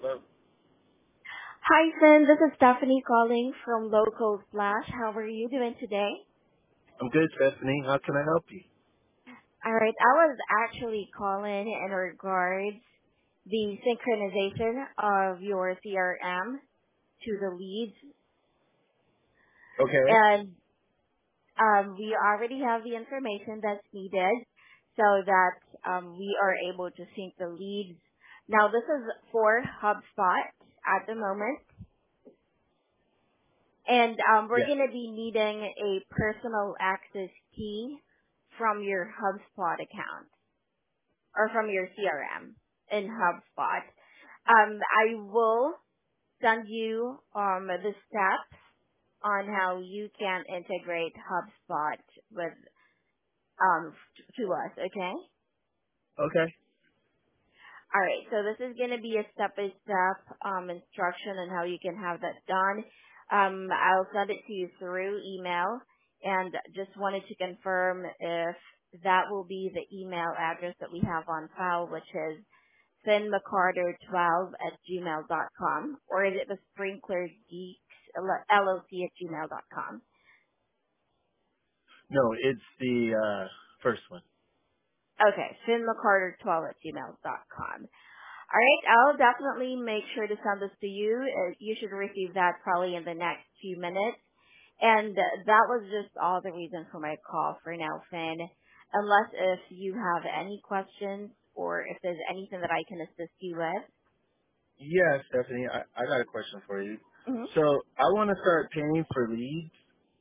Hi, Finn. This is Stephanie calling from Local Flash. How are you doing today? I'm good, Stephanie. How can I help you? All right. I was actually calling in regards the synchronization of your CRM to the leads, Okay. and we already have the information that's needed so that we are able to sync the leads. Now, this is for HubSpot at the moment. And we're Yeah. going to be needing a personal access key from your HubSpot account or from your CRM in HubSpot. I will send you the steps on how you can integrate HubSpot with to us. Okay. Okay. All right, so this is going to be a step-by-step instruction on how you can have that done. I'll send it to you through email, and just wanted to confirm if that will be the email address that we have on file, which is finnmccarter12@gmail.com, or is it the sprinklergeeks LLC@gmail.com? No, it's the first one. Okay, finnmccarter12@gmail.com. All right, I'll definitely make sure to send this to you. You should receive that probably in the next few minutes. And that was just all the reason for my call for now, Finn. Unless if you have any questions or if there's anything that I can assist you with. Yeah, Stephanie, I got a question for you. Mm-hmm. So I want to start paying for leads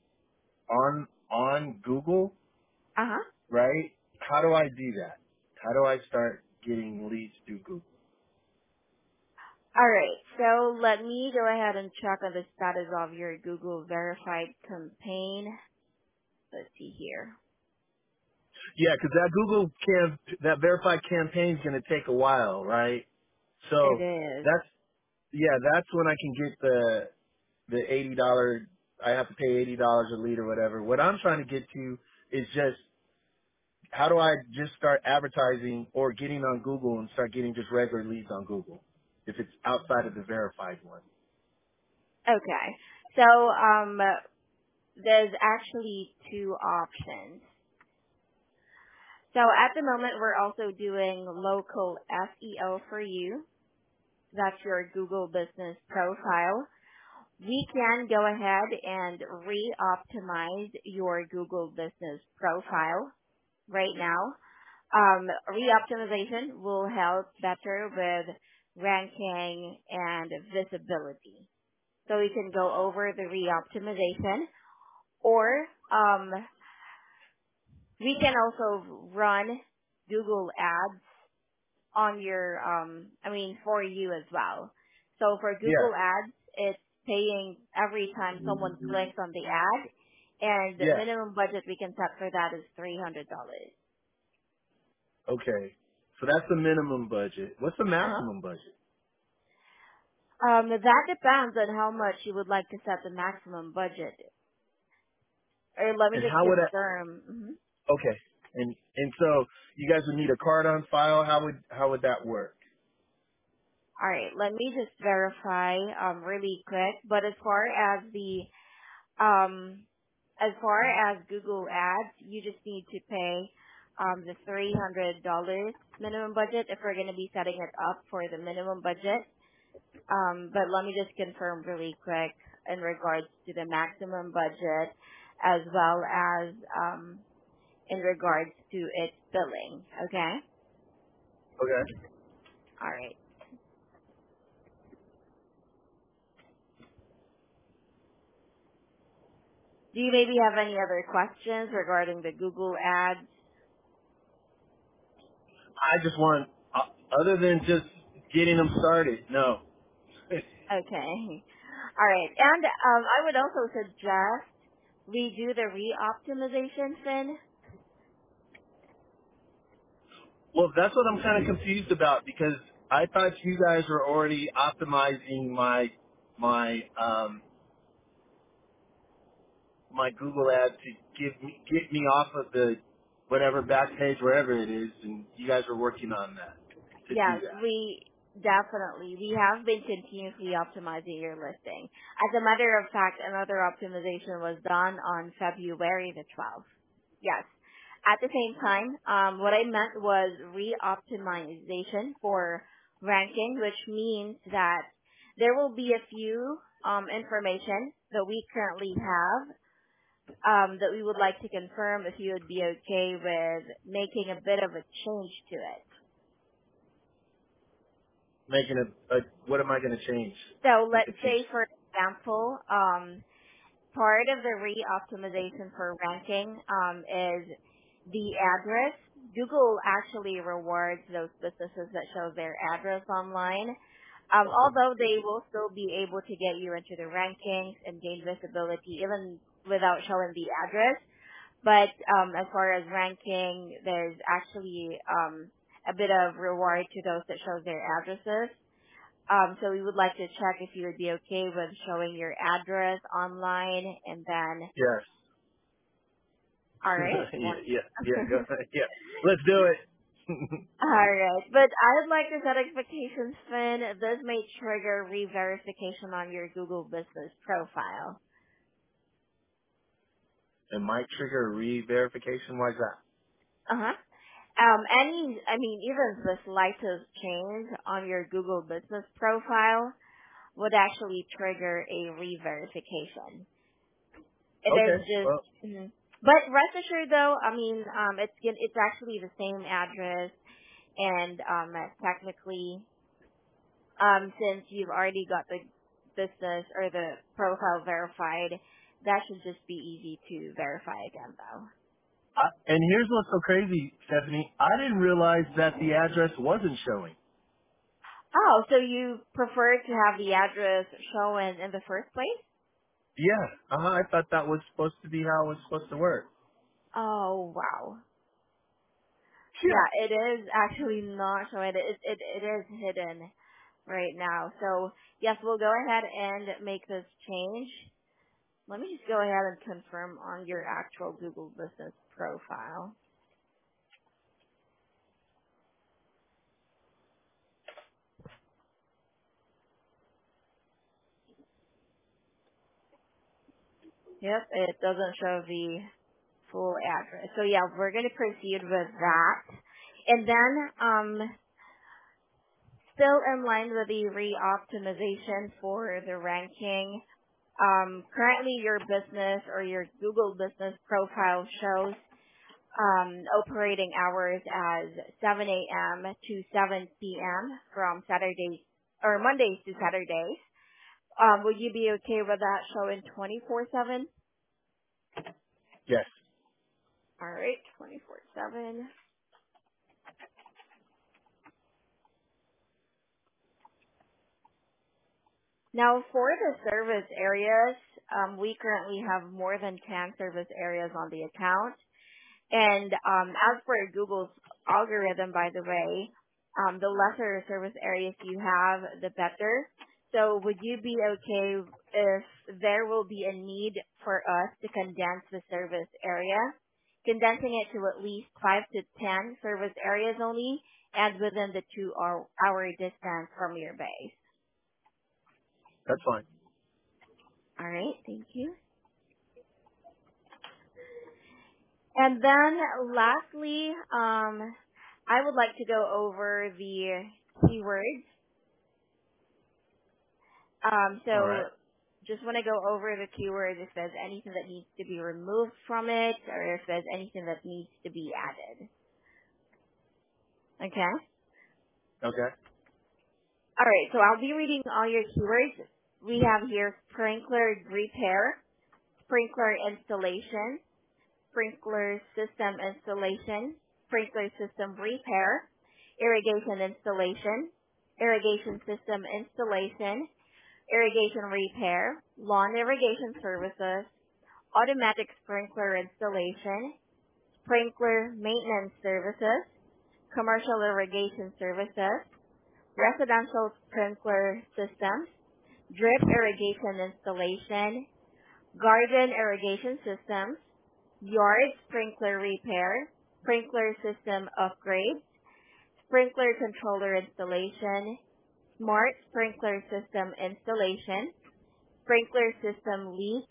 on Google, Uh-huh. right? How do I do that? How do I start getting leads through Google? All right, so let me go ahead and check on the status of your Google verified campaign. Let's see here. Yeah, because that verified campaign is going to take a while, right? It So is. that's when I can get the $80. I have to pay $80 a lead or whatever. What I'm trying to get to is just how do I just start advertising or getting on Google and start getting just regular leads on Google if it's outside of the verified one. Okay. So there's actually two options. So at the moment, we're also doing local SEO for you. That's your Google Business Profile. We can go ahead and re-optimize your Google Business Profile right now. Re-optimization will help better with ranking and visibility. So we can go over the re-optimization, or we can also run Google Ads on your for you as well. So for Yeah. Google Ads, it's paying every time someone clicks on the ad, and the Yeah. minimum budget we can set for that is $300. Okay. So that's the minimum budget. What's the Uh-huh. maximum budget? That depends on how much you would like to set the maximum budget. Or let me And just how would I? confirm. Mhm. Okay. And so you guys would need a card on file. How would that work? All right, let me just verify really quick. But um as far as Google Ads, you just need to pay the $300 minimum budget if we're going to be setting it up for the minimum budget. But let me just confirm really quick in regards to the maximum budget as well as in regards to its billing. Okay? Okay. All right. Do you maybe have any other questions regarding the Google Ads? I just want, other than just getting them started. No. Okay. All right. And I would also suggest we do the re-optimization, Finn. Well, that's what I'm kind of confused about because I thought you guys were already optimizing my Google ad to get me off of the whatever back page wherever it is, and you guys were working on that to do Yes, that. Definitely. We have been continuously optimizing your listing. As a matter of fact, another optimization was done on February the 12th. Yes. At the same time, what I meant was re-optimization for ranking, which means that there will be a few information that we currently have that we would like to confirm if you would be okay with making a bit of a change to it. Making a what am I going to change? So I'm let's confused. say, for example, part of the re-optimization for ranking is the address. Google actually rewards those businesses that show their address online. Although they will still be able to get you into the rankings and gain visibility even without showing the address. But as far as ranking, there's actually a bit of reward to those that show their addresses. So we would like to check if you would be okay with showing your address online, and then, Yes. all right. Yeah. Go ahead. Yeah. Let's do it. All right. But I would like to set expectations, Finn. This may trigger re-verification on your Google business profile. It might trigger re-verification. Why is that? Uh-huh. Even the slightest change on your Google business profile would actually trigger a re-verification. It is Okay. just, Well, but rest assured though, it's actually the same address, and technically, since you've already got the business or the profile verified, that should just be easy to verify again though. and here's what's so crazy, Stephanie. I didn't realize that the address wasn't showing. Oh, so you prefer to have the address shown in the first place? Yeah. I thought that was supposed to be how it was supposed to work. Oh wow. Yeah. Yeah, it is actually not showing. It is hidden right now. So yes, we'll go ahead and make this change. Let me just go ahead and confirm on your actual Google business profile. Yep, it doesn't show the full address. So yeah, we're going to proceed with that. And then, still in line with the re-optimization for the ranking, currently your business or your Google business profile shows operating hours as 7 a.m. to 7 p.m. from Saturdays or Mondays to Saturdays. Would you be okay with that showing 24/7? Yes. All right, 24/7. Now, for the service areas, we currently have more than 10 service areas on the account. And as for Google's algorithm, by the way, the lesser service areas you have, the better. So would you be okay if there will be a need for us to condense the service area, condensing it to at least 5 to 10 service areas only, and within the 2-hour distance from your base? That's fine. All right, thank you. And then lastly, I would like to go over the keywords. All So right. just want to go over the keywords if there's anything that needs to be removed from it or if there's anything that needs to be added. Okay? Okay. All right, so I'll be reading all your keywords. We have here sprinkler repair, sprinkler installation, sprinkler system installation, sprinkler system repair, irrigation installation, irrigation system installation, irrigation repair, lawn irrigation services, automatic sprinkler installation, sprinkler maintenance services, commercial irrigation services, residential sprinkler systems, drip irrigation installation, garden irrigation systems, yard sprinkler repair, sprinkler system upgrade, sprinkler controller installation, smart sprinkler system installation, sprinkler system leak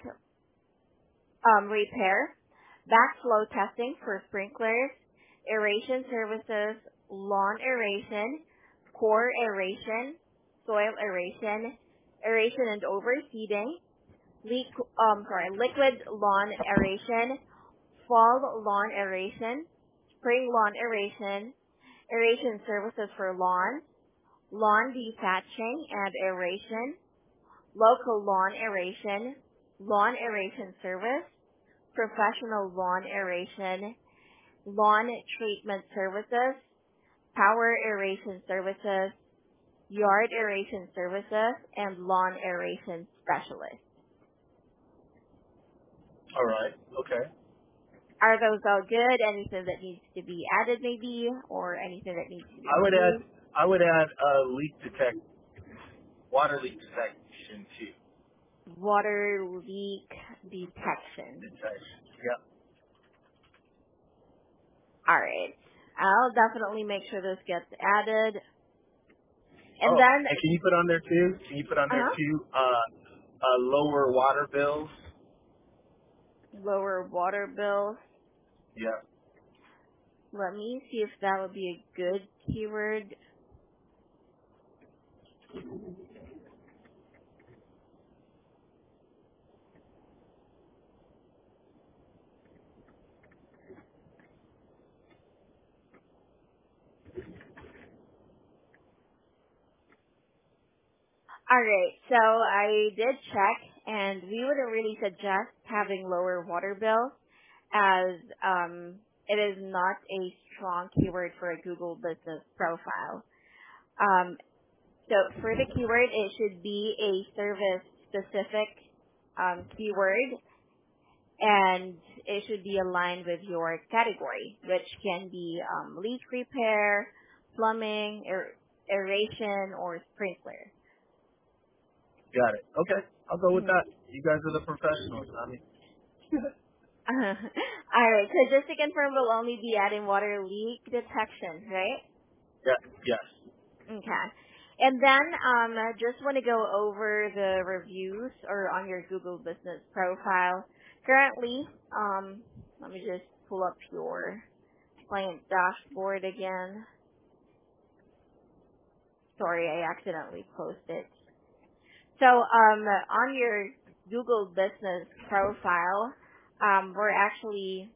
repair, backflow testing for sprinklers, aeration services, lawn aeration, core aeration, soil aeration, aeration and overseeding, liquid lawn aeration, fall lawn aeration, spring lawn aeration, aeration services for lawn, lawn dethatching and aeration, local lawn aeration service, professional lawn aeration, lawn treatment services, power aeration services, yard aeration services, and lawn aeration specialist. All right. Okay. Are those all good? Anything that needs to be added maybe, or anything that needs to be I would removed? add water leak detection too. Water leak detection. Detection. Yep. Alright. I'll definitely make sure this gets added. And Oh, then, and can you put on there too? Can you put on there uh-huh, too? Lower water bills. lower water bill. Yeah. Let me see if that would be a good keyword. Alright, so I did check, and we wouldn't really suggest having lower water bill, as it is not a strong keyword for a Google business profile. Um, so for the keyword, it should be a service specific keyword, and it should be aligned with your category, which can be leak repair, plumbing, aeration, or sprinkler. Got it. Okay. I'll go with Mhm. that. You guys are the professionals. I mean. All right. So just to confirm, we'll only be adding water leak detection, right? Yeah. Yes. Okay. And then just want to go over the reviews or on your Google business profile. Currently, let me just pull up your client dashboard again. Sorry, I accidentally closed it. So on your Google business profile, we're actually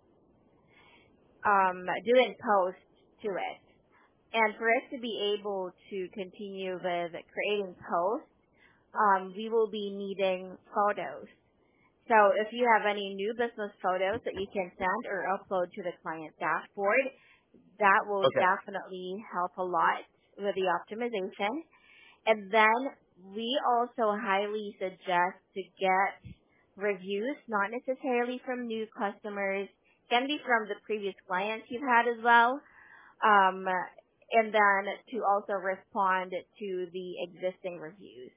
doing posts to it. And for us to be able to continue with creating posts, we will be needing photos. So if you have any new business photos that you can send or upload to the client dashboard, that will Okay. definitely help a lot with the optimization. And then we also highly suggest to get reviews, not necessarily from new customers, can be from the previous clients you've had as well. Um, and then to also respond to the existing reviews.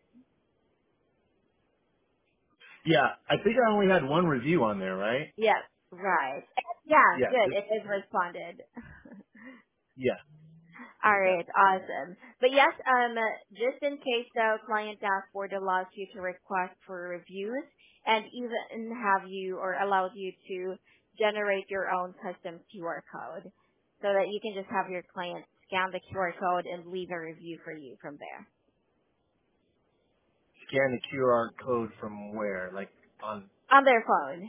Yeah. I think I only had one review on there, right? Yes, right. Yeah, Yeah. good. It is responded. Yeah. All Yeah. right, awesome. But yes, just in case the client dashboard allows you to request for reviews and even have you or allows you to generate your own custom QR code so that you can just have your client scan the QR code and leave a review for you from there Scan the QR code from where? Like on? on their phone.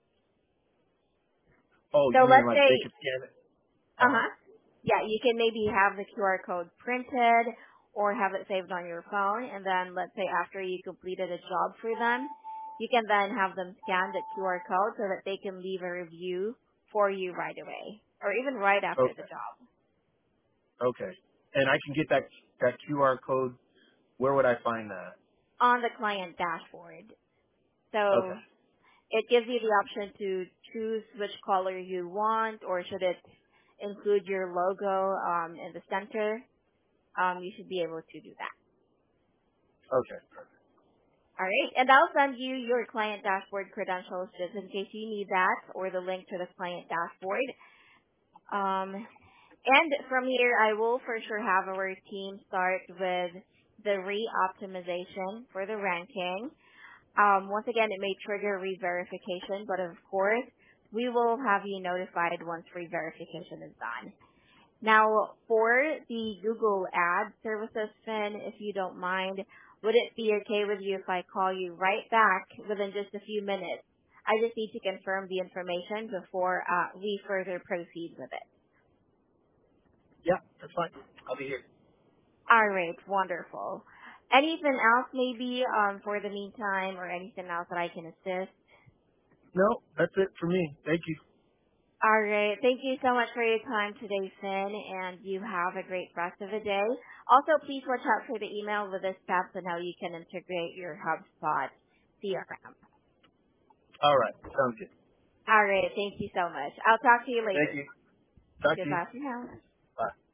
Oh, So you mean let's like they say could scan it? Uh huh. Uh-huh. Yeah, you can maybe have the QR code printed or have it saved on your phone, and then let's say after you completed a job for them, you can then have them scan the QR code so that they can leave a review for you right away or even right after the Okay. job Okay. And I can get that QR code. Where would I find that? on the client dashboard. Okay. So it gives you the option to choose which color you want, or should it include your logo in the center. You should be able to do that. Okay. Perfect. All right, and I'll send you your client dashboard credentials just in case you need that or the link to the client dashboard. And from here, I will for sure have our team start with the re-optimization for the ranking. Once again, it may trigger re-verification, but of course, we will have you notified once re-verification is done. Now, for the Google Ad services, Finn, if you don't mind, would it be okay with you if I call you right back within just a few minutes? I just need to confirm the information before we further proceed with it. Yeah, that's fine. I'll be here. All right, wonderful. Anything else maybe for the meantime or anything else that I can assist? No, that's it for me. Thank you. All right. Thank you so much for your time today, Finn, and you have a great rest of the day. Also, please watch out for the email with the steps on how you can integrate your HubSpot CRM. All right. Sounds good. All right. Thank you so much. I'll talk to you Thank later. you. Talk to you. Goodbye for now. Bye.